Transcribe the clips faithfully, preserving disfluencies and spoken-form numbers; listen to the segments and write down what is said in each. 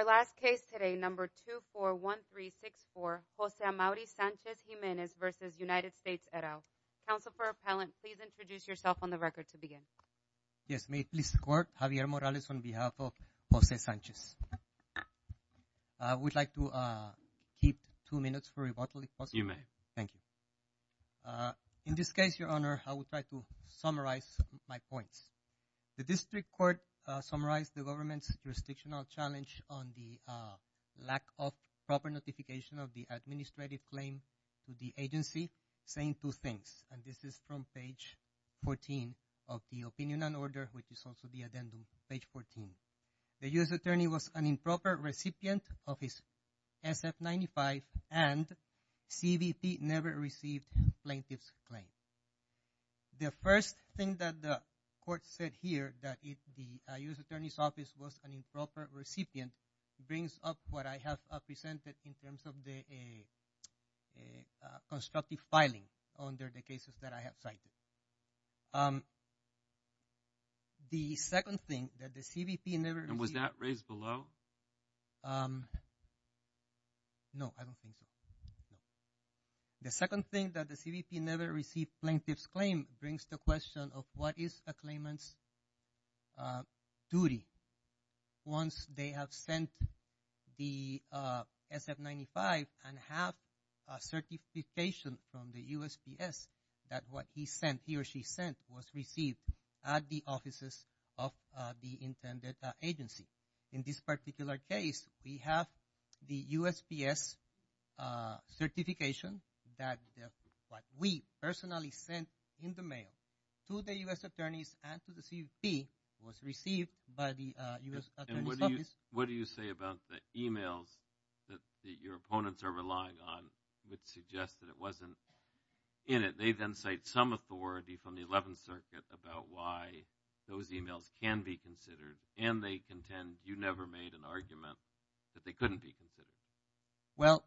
Our last case today, number two four one three six four, Jose Amaury Sanchez Jimenez versus United States et al. Counsel for appellant, please introduce yourself on the record to begin. Yes, may it please the court, Javier Morales on behalf of Jose Sanchez. I uh, would like to uh, keep two minutes for rebuttal if possible. You may. Thank you. Uh, in this case, Your Honor, I will try to summarize my points. The district court uh, summarized the government's jurisdictional challenge on the uh, lack of proper notification of the administrative claim to the agency, saying two things, and this is from page fourteen of the opinion and order, which is also the addendum, page fourteen. The U S attorney was an improper recipient of his S F ninety-five, and C B P never received plaintiff's claim. The first thing that the court said here, that it, the uh, U S attorney's office was an improper recipient, brings up what I have uh, presented in terms of the uh, uh, uh, constructive filing under the cases that I have cited. Um, the second thing that the C B P never And received, was that raised below? Um, no, I don't think so. No. The second thing that the C B P never received plaintiff's claim brings the question of what is a claimant's uh, duty once they have sent the uh, S F ninety-five and have a certification from the U S P S that what he sent, he or she sent, was received at the offices of uh, the intended uh, agency. In this particular case, we have the U S P S uh, certification that the, what we personally sent in the mail to the U S attorneys and to the C B P was received by the uh, U S and, attorney's and what do office. You, what do you say about the emails that the, your opponents are relying on, which suggest that it wasn't in it? They then cite some authority from the eleventh Circuit about why those emails can be considered, and they contend you never made an argument that they couldn't be considered. Well,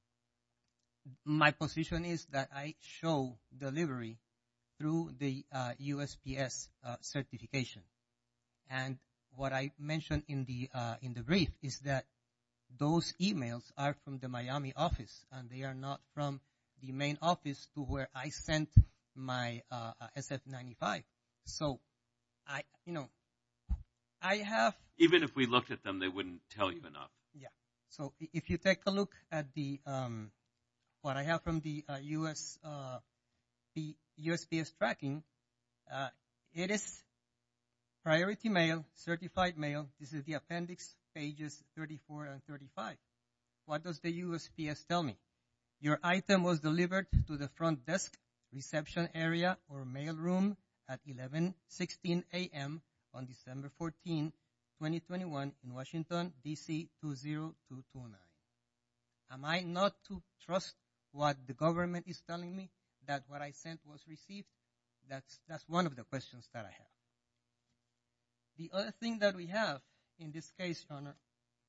my position is that I show delivery through the uh, U S P S uh, certification. And what I mentioned in the uh, in the brief is that those emails are from the Miami office, and they are not from the main office to where I sent my uh, S F ninety-five. So, I, you know, I have... Even if we looked at them, they wouldn't tell you enough. Yeah. So, if you take a look at the um, what I have from the uh, U S uh, the U S P S tracking, uh, it is priority mail, certified mail. This is the appendix, pages thirty-four and thirty-five. What does the U S P S tell me? Your item was delivered to the front desk, reception area, or mail room at eleven sixteen a m on December fourteenth, twenty twenty-one in Washington, D C two zero two two nine. Am I not to trust what the government is telling me, that what I sent was received? That's, that's one of the questions that I have. The other thing that we have in this case, Your Honor,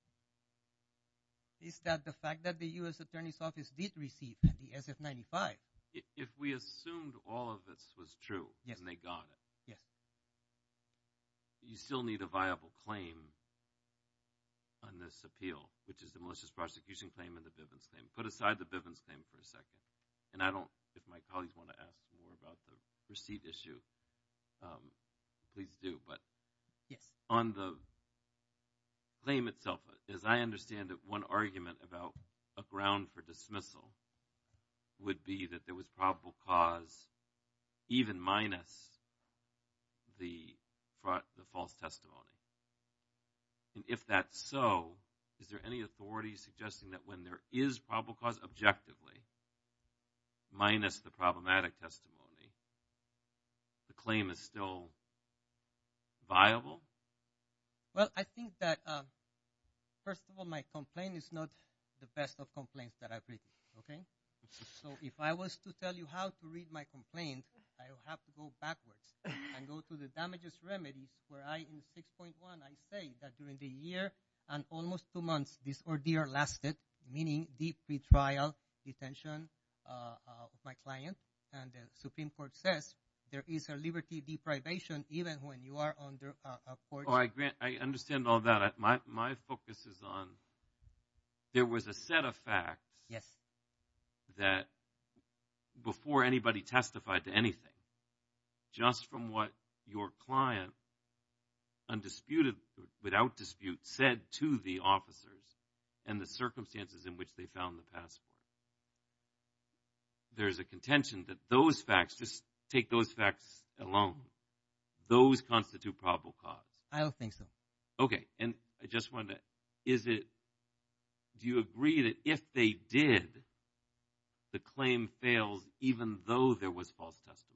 is that the fact that the U S Attorney's Office did receive the S F ninety-five. If we assumed all of this was true, yes, and they got it, yes, you still need a viable claim on this appeal, which is the malicious prosecution claim and the Bivens claim. Put aside the Bivens claim for a second. And I don't, if my colleagues want to ask more about the receipt issue, um, please do. But yes, on the claim itself, as I understand it, one argument about a ground for dismissal would be that there was probable cause, even minus the fraud, the false testimony. And if that's so, is there any authority suggesting that when there is probable cause objectively, minus the problematic testimony, the claim is still viable? Well, I think that, uh, first of all, my complaint is not the best of complaints that I've written, okay? So if I was to tell you how to read my complaint, I will have to go backwards and go to the damages remedies, where I, in six point one, I say that during the year and almost two months this ordeal lasted, meaning the pretrial detention uh, uh, of my client, and the Supreme Court says there is a liberty deprivation even when you are under a, a court. Oh, I grant, I understand all that. I, my my focus is on there was a set of facts. Yes. That before anybody testified to anything, just from what your client, undisputed, without dispute, said to the officers and the circumstances in which they found the passport. There's a contention that those facts, just take those facts alone, those constitute probable cause. I don't think so. Okay, and I just wanted to, is it, do you agree that if they did, the claim fails even though there was false testimony?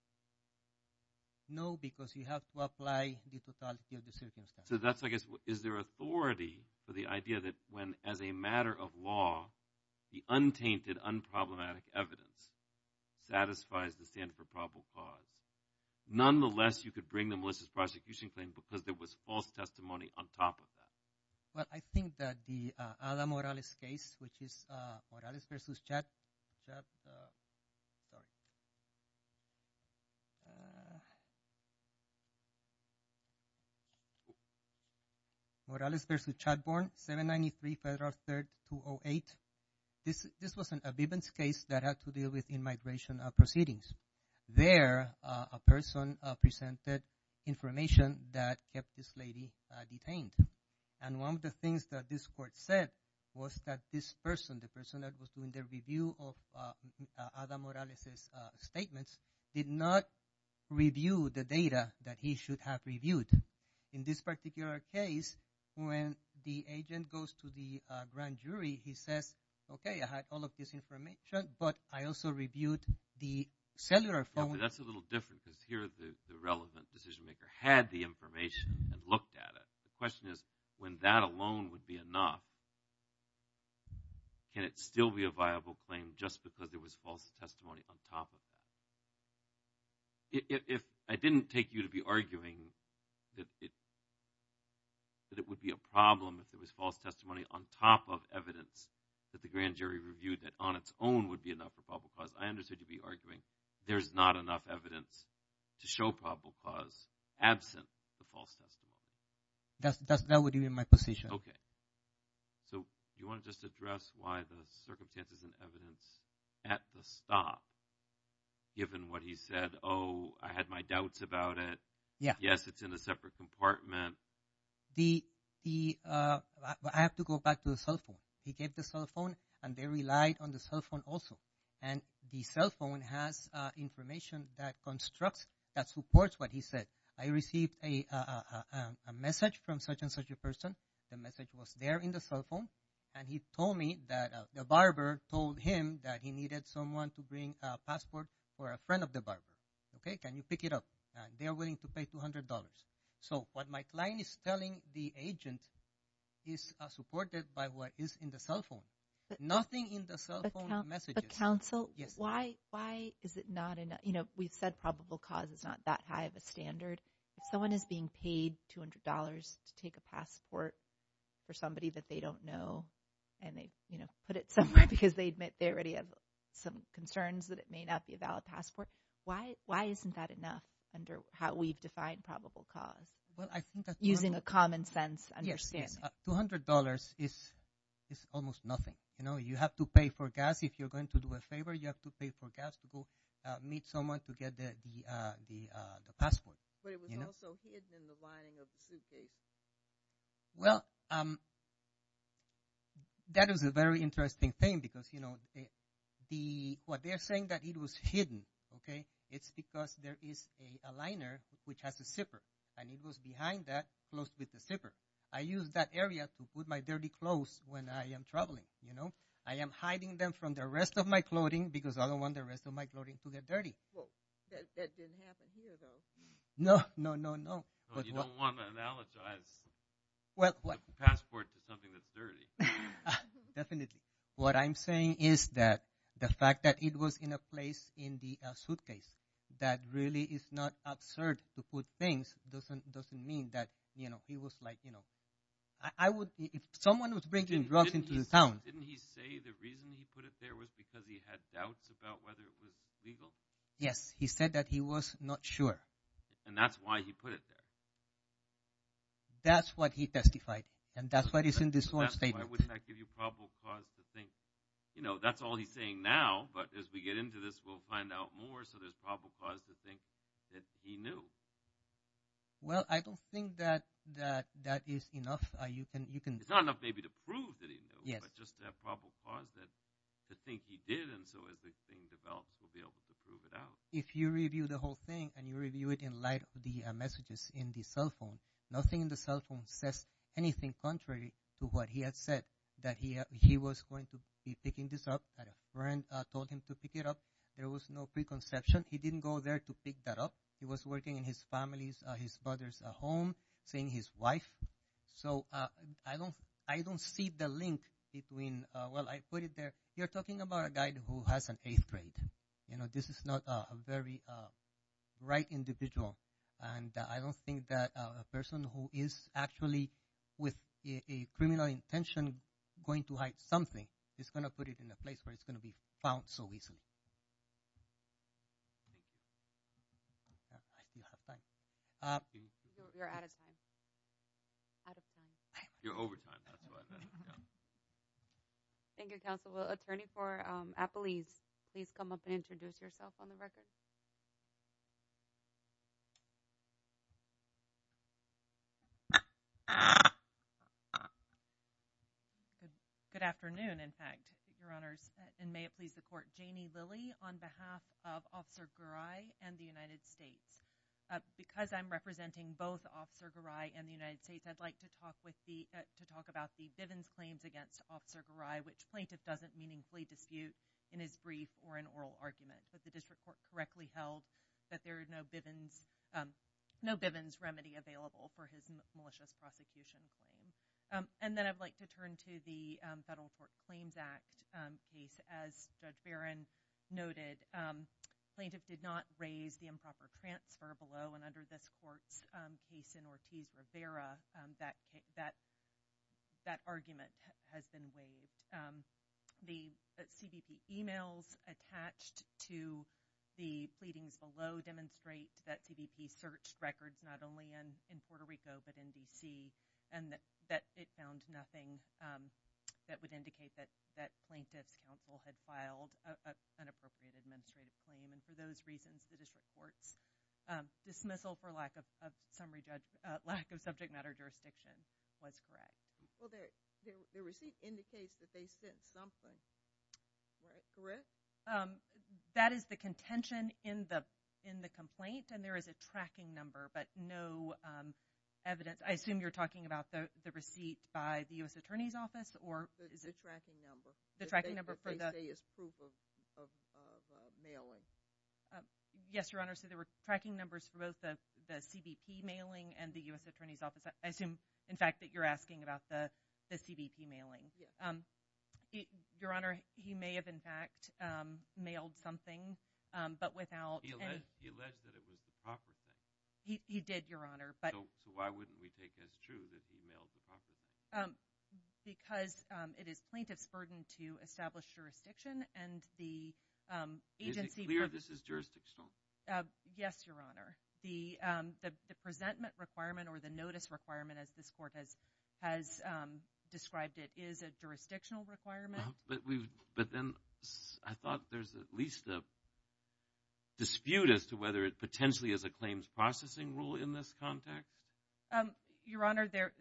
No, because you have to apply the totality of the circumstances. So that's, I guess, is there authority for the idea that when, as a matter of law, the untainted, unproblematic evidence satisfies the standard for probable cause, nonetheless you could bring the malicious prosecution claim because there was false testimony on top of that? Well, I think that the uh, Ada Morales case, which is uh, Morales versus Chad, Chad uh, sorry, uh, Morales versus Chadbourne, seven ninety-three Federal third two oh eight. This this was an, a Bivens case that had to deal with immigration uh, proceedings. There, uh, a person uh, presented information that kept this lady uh, detained. And one of the things that this court said was that this person, the person that was doing the review of uh, uh, Ada Morales' uh, statements, did not review the data that he should have reviewed. In this particular case, when the agent goes to the uh, grand jury, he says, okay, I had all of this information, but I also reviewed the cellular phone. Yeah, but that's a little different because here the, the relevant decision maker had the information and looked at it. The question is, when that alone would be enough, can it still be a viable claim just because there was false testimony on top of that? If, if I didn't take you to be arguing that it that it would be a problem if there was false testimony on top of evidence that the grand jury reviewed that on its own would be enough for probable cause, I understood you to be arguing there's not enough evidence to show probable cause absent the false testimony. That's, that's, that would be my position. Okay. So do you want to just address why the circumstances and evidence at the stop, given what he said, oh, I had my doubts about it. Yeah. Yes, it's in a separate compartment. The, the, uh, I have to go back to the cell phone. He gave the cell phone, and they relied on the cell phone also. And the cell phone has uh, information that constructs, that supports what he said. I received a, a, a, a message from such and such a person. The message was there in the cell phone. And he told me that uh, the barber told him that he needed someone to bring a passport for a friend of the barber. Okay, can you pick it up? And they're willing to pay two hundred dollars. So what my client is telling the agent is uh, supported by what is in the cell phone. But, Nothing in the cell phone coun- messages. But counsel, yes. why why is it not enough? You know, we've said probable cause is not that high of a standard. If someone is being paid two hundred dollars to take a passport for somebody that they don't know, and they, you know, put it somewhere because they admit they already have some concerns that it may not be a valid passport, why why isn't that enough under how we've defined probable cause? Well, I think that using a common sense understanding. Yes, yes. Uh, two hundred dollars is is almost nothing. You know, you have to pay for gas if you're going to do a favor. You have to pay for gas to go uh, meet someone to get the the uh, the uh, the passport. But it was you know? also hidden in the lining of the suitcase. Well, um, that is a very interesting thing because you know the, the what they're saying that it was hidden. Okay, it's because there is a, a liner which has a zipper. And it was behind that, close with the zipper. I use that area to put my dirty clothes when I am traveling, you know. I am hiding them from the rest of my clothing because I don't want the rest of my clothing to get dirty. Well, that, that didn't happen here, though. No, no, no, no. Well, but you what, don't want to analogize well, what, the passport to something that's dirty. Definitely. What I'm saying is that the fact that it was in a place in the uh, suitcase that really is not absurd to put things doesn't doesn't mean that, you know, he was like, you know, I, I would, if someone was bringing didn't, drugs didn't into he, the town. Didn't he say the reason he put it there was because he had doubts about whether it was legal? Yes, he said that he was not sure. And that's why he put it there. That's what he testified, and that's what is in this So sworn that's statement. Why wouldn't that give you probable cause to think, you know, that's all he's saying now, but as we get into this, we'll find out more, so there's probable cause to think that he knew. Well, I don't think that that, that is enough. Uh, you can you can. It's not enough maybe to prove that he knew, Yes. but just to have probable cause that to think he did, and so as the thing develops, we'll be able to prove it out. If you review the whole thing and you review it in light of the uh, messages in the cell phone, nothing in the cell phone says anything contrary to what he had said, that he uh, he was going to be picking this up, that a friend uh, told him to pick it up. There was no preconception. He didn't go there to pick that up. He was working in his family's, uh, his brother's uh, home, seeing his wife. So uh, I don't I don't see the link between, uh, well, I put it there. You're talking about a guy who has an eighth grade. You know, this is not a, a very uh, bright individual. And uh, I don't think that uh, a person who is actually with a, a criminal intention going to hide something is going to put it in a place where it's going to be found so easily. Uh, I still have time. Uh, You're, you're out of time. Out of time. You're overtime, that's why. That, yeah. Thank you, Counsel. Will attorney for um, Appellees please come up and introduce yourself on the record? Good, good afternoon, in fact, Your Honors, and may it please the Court. Janie Lilly on behalf of Officer Garay and the United States. Uh, because I'm representing both Officer Garay and the United States, I'd like to talk with the uh, to talk about the Bivens claims against Officer Garay, which plaintiff doesn't meaningfully dispute in his brief or in oral argument. But the district court correctly held that there are no Bivens um, no Bivens remedy available for his m- malicious prosecution claim. Um, and then I'd like to turn to the um, Federal Tort Claims Act um, case. As Judge Barron noted, um, plaintiff did not raise the improper transfer below, and under this court's um, case in Ortiz-Rivera, um, that ca- that that argument ha- has been waived. Um, the uh, C B P emails attached to the pleadings below demonstrate that C B P searched records not only in, in Puerto Rico but in D C, and that, that it found nothing um, that would indicate that, that plaintiff's counsel had filed a, a, an appropriate administrative claim. And for those reasons, the district court's um, dismissal for lack of, of summary judge, uh, lack of subject matter jurisdiction was correct. Well, their, their, their receipt indicates that they sent something, right? Correct? Um, that is the contention in the in the complaint, and there is a tracking number, but no um, evidence. I assume you're talking about the, the receipt by the U S Attorney's Office, or The, is the it tracking number. the that tracking they, number that for they the? say is proof of, of, of uh, mailing. Uh, yes, Your Honor. So there were tracking numbers for both the, the C B P mailing and the U S Attorney's Office. I assume, in fact, that you're asking about the, the C B P mailing. Yes. Um, it, Your Honor, he may have, in fact, um, mailed something, um, but without He any. alleged, he alleged that it was the proper thing. He he did, Your Honor, but So, so why wouldn't we take as true that he mailed the proper thing? um, because um, it is plaintiff's burden to establish jurisdiction, and the um, agency. Is it clear pro- this is jurisdictional? Uh, yes, Your Honor. The, um, the the presentment requirement or the notice requirement, as this court has has um, described it, is a jurisdictional requirement. Uh, But we, but then s- I thought there's at least a dispute as to whether it potentially is a claims processing rule in this context. Um, Your Honor, there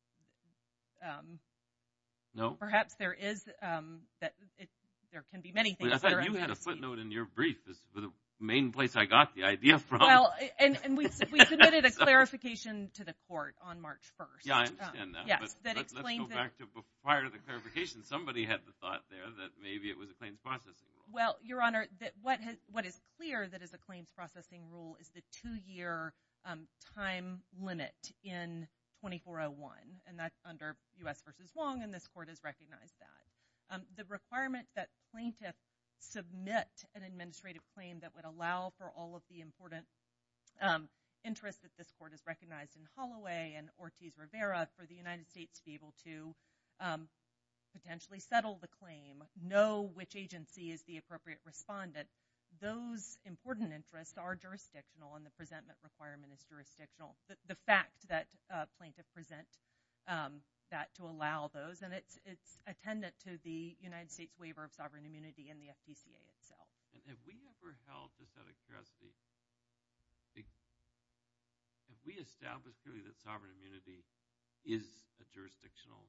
um, No. perhaps there is um, that it, there can be many things. I that thought are you under had a dispute. footnote in your brief as for the main place I got the idea from. Well, and, and we we submitted a So- clarification to the court on March first. Yeah, I understand that. Yes, but that let, explained let's go that. back to bef- prior to the clarification. Somebody had the thought there that maybe it was a claims processing rule. Well, Your Honor, that what has, what is clear that is a claims processing rule is the two-year um, time limit in twenty-four oh one, and that under U S versus Wong, and this court has recognized that. Um, the requirement that plaintiff submit an administrative claim that would allow for all of the important um, interests that this court has recognized in Holloway and Ortiz-Rivera for the United States to be able to um, potentially settle the claim, know which agency is the appropriate respondent. those important interests are jurisdictional, and the presentment requirement is jurisdictional. The, the fact that uh, plaintiff present um, that to allow those, and it's it's attendant to the United States waiver of sovereign immunity in the F T C A itself. And have we ever held, just out of curiosity, have we established clearly that sovereign immunity is a jurisdictional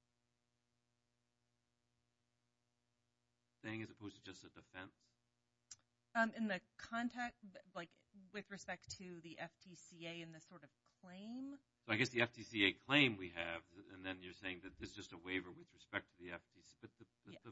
thing as opposed to just a defense? Um, in the context, like with respect to the F T C A and the sort of claim? So I guess the F T C A claim we have, and then you're saying that this is just a waiver with respect to the F T C. But the, the, Yes. the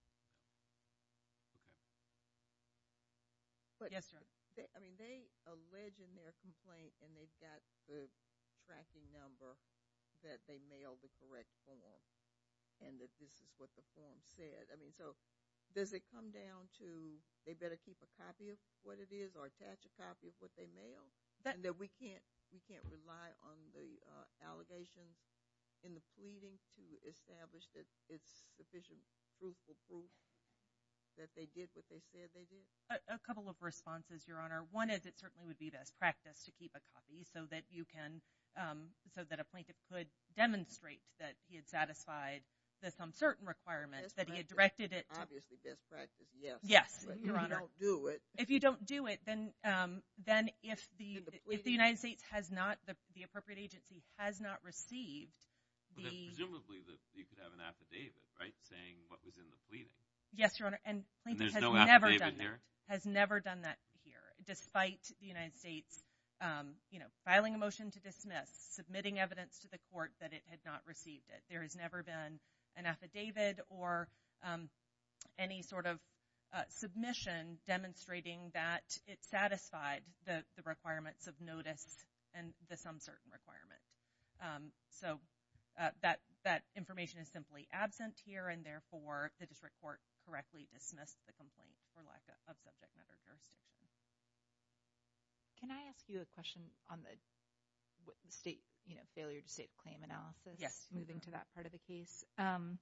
But Yes, Your Honor. they, I mean, they allege in their complaint, and they've got the tracking number that they mailed the correct form, and that this is what the form said. I mean, so does it come down to they better keep a copy of what it is, or attach a copy of what they mail, That- and that we can't we can't rely on the uh, allegations in the pleading to establish that it's sufficient truthful proof that they did what they said they did? A, a couple of responses, Your Honor. One is it certainly would be best practice to keep a copy so that you can, um, so that a plaintiff could demonstrate that he had satisfied the some certain requirement, Best that he had practice. directed it to. Obviously, best practice, yes. Yes, But Your if Honor. you don't do it, If you don't do it, then um, then if the Then the if pleading- the United States has not, the, the appropriate agency has not received well, then the presumably the, you could have an affidavit, right, saying what was in the pleading. yes, Your Honor, and plaintiff there's has no never affidavit done here? that. Has never done that here, despite the United States, um, you know, filing a motion to dismiss, submitting evidence to the court that it had not received it. There has never been an affidavit or um, any sort of uh, submission demonstrating that it satisfied the, the requirements of notice and the some certain requirement. Um, so uh, that that information is simply absent here, and therefore the district court correctly dismissed the complaint for lack of, of subject matter jurisdiction. Can I ask you a question on the, what the state, you know, failure to state a claim analysis? Yes. Moving to that part of the case. Um,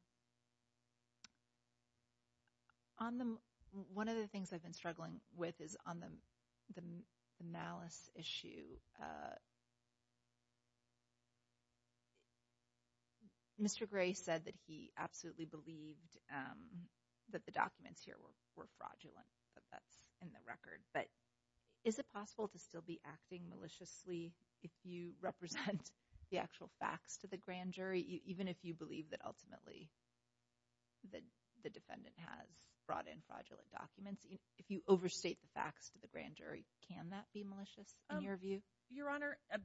on the, one of the things I've been struggling with is on the, the, the malice issue. Uh, Mister Gray said that he absolutely believed um, that the documents here were, were fraudulent, that that's in the record. But is it possible to still be acting maliciously if you represent the actual facts to the grand jury, e- even if you believe that ultimately the, the defendant has brought in fraudulent documents? If you overstate the facts to the grand jury, can that be malicious in Um, your view? Your Honor, uh,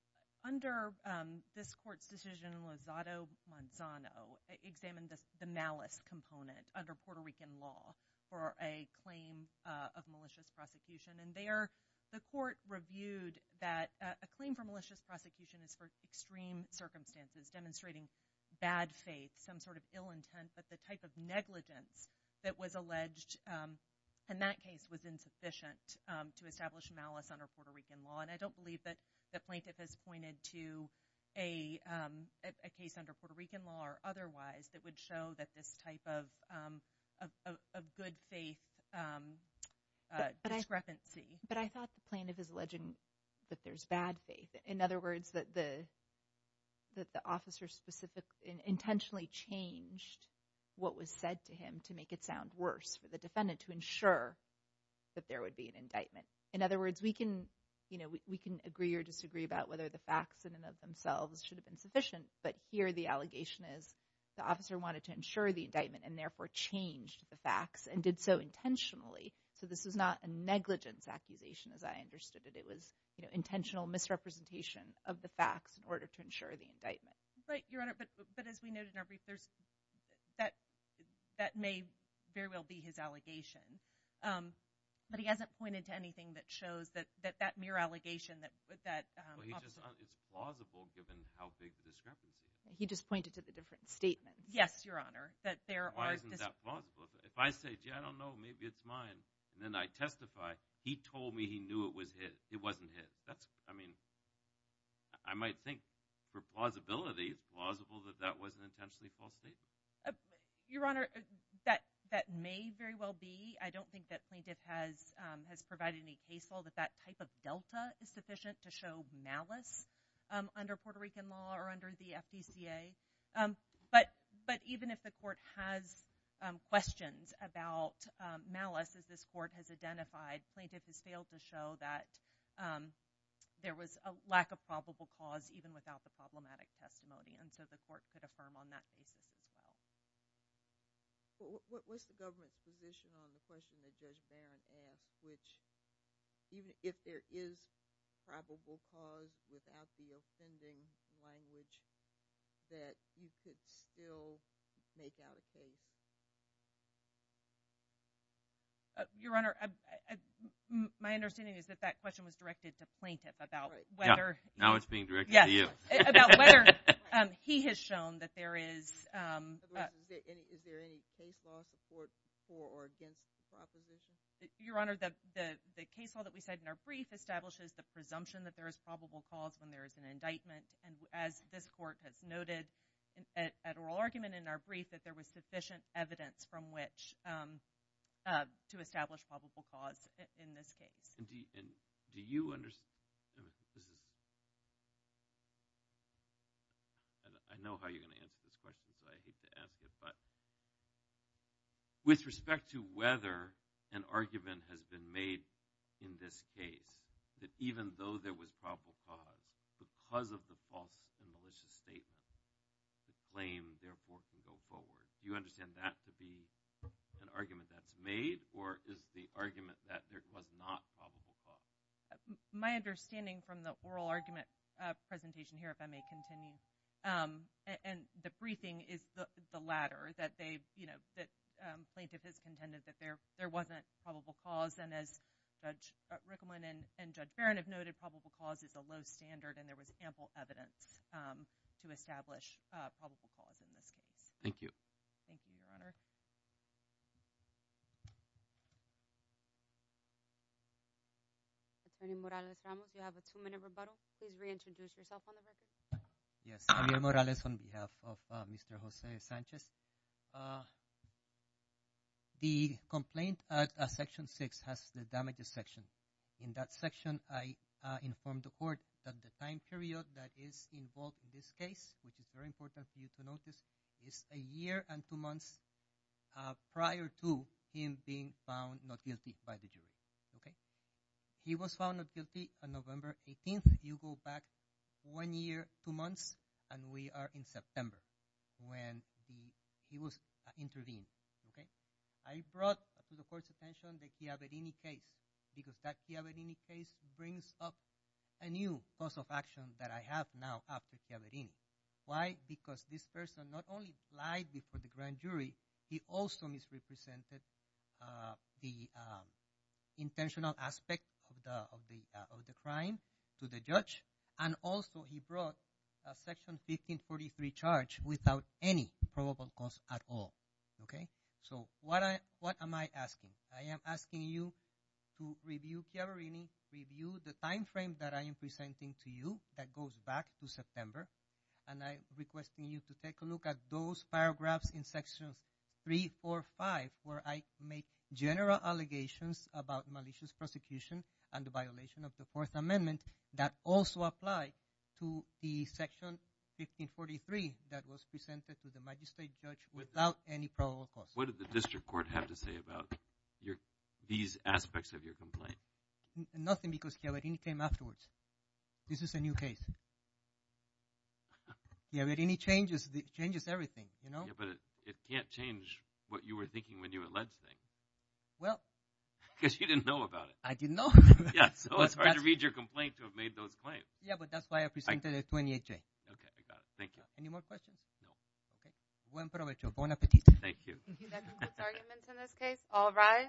under um, this court's decision, Lozado Manzano examined this, the malice component under Puerto Rican law for a claim uh, of malicious prosecution. And there, the court reviewed that uh, a claim for malicious prosecution is for extreme circumstances, demonstrating bad faith, some sort of ill intent, but the type of negligence that was alleged um, in that case was insufficient um, to establish malice under Puerto Rican law. And I don't believe that the plaintiff has pointed to a, um, a, a case under Puerto Rican law or otherwise that would show that this type of um, of, of, of good faith um, uh, But- but I- discrepancy. But I thought the plaintiff is alleging that there's bad faith. In other words, that the that the officer specific in, intentionally changed what was said to him to make it sound worse for the defendant, to ensure that there would be an indictment. In other words, we can, you know, we, we can agree or disagree about whether the facts in and of themselves should have been sufficient, but here the allegation is the officer wanted to ensure the indictment and therefore changed the facts and did so intentionally. So this was not a negligence accusation as I understood it. It was, you know, intentional misrepresentation of the facts in order to ensure the indictment. Right, Your Honor, but but as we noted in our brief, there's that that may very well be his allegation. Um, but he hasn't pointed to anything that shows that that, that mere allegation that that um, Well, he officer- just, uh, it's plausible given how big the discrepancy is. He just pointed to the different statements. Yes, Your Honor, that there Why are isn't dis- that plausible? If, if I say, gee, I don't know, maybe it's mine, and then I testify, he told me he knew it was his. It wasn't his. That's, I mean, I might think for plausibility, it's plausible that that was an intentionally false statement. Uh, Your Honor, uh, that that may very well be. I don't think that plaintiff has um, has provided any case law that that type of delta is sufficient to show malice um, under Puerto Rican law or under the F D C A. Um, but but even if the court has um, questions about um, malice, as this court has identified, plaintiff has failed to show that um, there was a lack of probable cause even without the problematic testimony, and so the court could affirm on that basis as well. What, what's the government's position on the question that Judge Barron asked, which even if there is probable cause without the offending language, that you could still make out a case? Uh, Your Honor, I, I, m- my understanding is that that question was directed to plaintiff about Right. whether Yeah, now he- it's being directed yes, to you. about whether um, he has shown that there is. Um, In other uh, words, is there any is there any case law support for or against the proposition? Your Honor, the, the, the case law that we cited in our brief establishes the presumption that there is probable cause when there is an indictment, and as this court has noted in, at, at oral argument in our brief, that there was sufficient evidence from which um, uh, to establish probable cause in, in this case. And do you, and do you understand? I mean, this is. I know how you're going to answer this question, so I hate to ask it, but with respect to whether an argument has been made in this case that even though there was probable cause, because of the false and malicious statement, the claim therefore can go forward. Do you understand that to be an argument that's made, or is the argument that there was not probable cause? My understanding from the oral argument uh, presentation here, if I may continue, um, and, and the briefing is the, the latter, that they, you know, that um, plaintiff has contended that there there wasn't probable cause, and as Judge uh, Rickleman and, and Judge Barron have noted, probable cause is a low standard, and there was ample evidence um, to establish uh, probable cause in this case. Thank you. Thank you, Your Honor. Attorney Morales-Ramos, you have a two-minute rebuttal. Please reintroduce yourself on the record. Yes, Javier Morales on behalf of uh, Mister Jose Sanchez. Uh, the complaint at uh, Section six has the damages section. In that section, I uh, informed the court that the time period that is involved in this case, which is very important for you to notice, is a year and two months uh, prior to him being found not guilty by the jury. Okay, he was found not guilty on November eighteenth. You go back one year, two months, and we are in September when the he was uh, intervened. Okay, I brought to the court's attention the Chiaverini case because that Chiaverini case brings up a new cause of action that I have now after Chiaverini. Why? Because this person not only lied before the grand jury, he also misrepresented uh, the um, intentional aspect of the of the uh, of the crime to the judge, and also he brought a Section fifteen forty-three charge without any probable cause at all. Okay, so what I what am I asking? I am asking you to review Chiaverini, review the time frame that I am presenting to you that goes back to September, and I'm requesting you to take a look at those paragraphs in sections three, four, five, where I make general allegations about malicious prosecution and the violation of the Fourth Amendment that also apply to the Section fifteen forty-three that was presented to the magistrate judge without any probable cause. What did the district court have to say about your these aspects of your complaint? N- nothing, because Chiaverini came afterwards. This is a new case. Chiaverini changes the, changes everything, you know? Yeah, but it, it can't change what you were thinking when you alleged things. Well, because you didn't know about it. I didn't know. Yeah, so But it's hard to that's- read your complaint to have made those claims. Yeah, but that's why I presented a twenty-eight J. Okay, I got it. Thank you. Any more questions? No. Okay. Buen provecho. Bon appetit. Thank you. That concludes arguments in this case. All rise.